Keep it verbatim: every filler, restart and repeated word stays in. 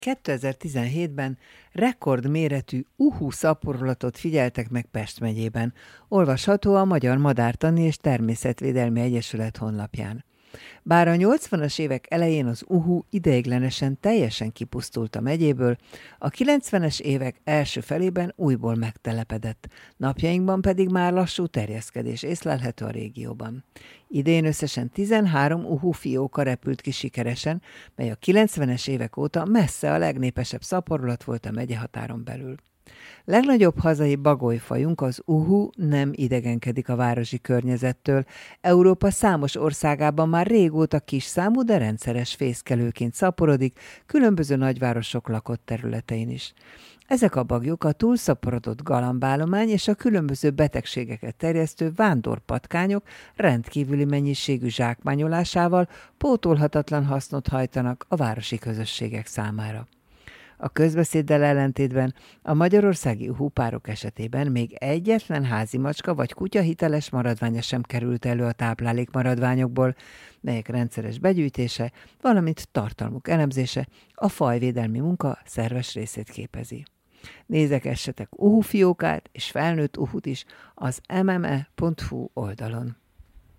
kétezer-tizenhétben rekordméretű uhu szaporulatot figyeltek meg Pest megyében, olvasható a Magyar Madártani és Természetvédelmi Egyesület honlapján. Bár a nyolcvanas évek elején az uhu ideiglenesen teljesen kipusztult a megyéből, a kilencvenes évek első felében újból megtelepedett, napjainkban pedig már lassú terjeszkedés észlelhető a régióban. Idén összesen tizenhárom uhu fióka repült ki sikeresen, mely a kilencvenes évek óta messze a legnépesebb szaporulat volt a megyehatáron belül. Legnagyobb hazai bagolyfajunk, az uhu, nem idegenkedik a városi környezettől. Európa számos országában már régóta kis számú, de rendszeres fészkelőként szaporodik, különböző nagyvárosok lakott területein is. Ezek a bagyok a túlszaporodott galambállomány és a különböző betegségeket terjesztő vándorpatkányok rendkívüli mennyiségű zsákmányolásával pótolhatatlan hasznot hajtanak a városi közösségek számára. A közbeszéddel ellentétben a magyarországi uhupárok esetében még egyetlen házi macska vagy kutya hiteles maradványa sem került elő a táplálékmaradványokból, melyek rendszeres begyűjtése, valamint tartalmuk elemzése a fajvédelmi munka szerves részét képezi. Nézegessetek uhufiókát és felnőtt uhut is az em em e pont hu oldalon.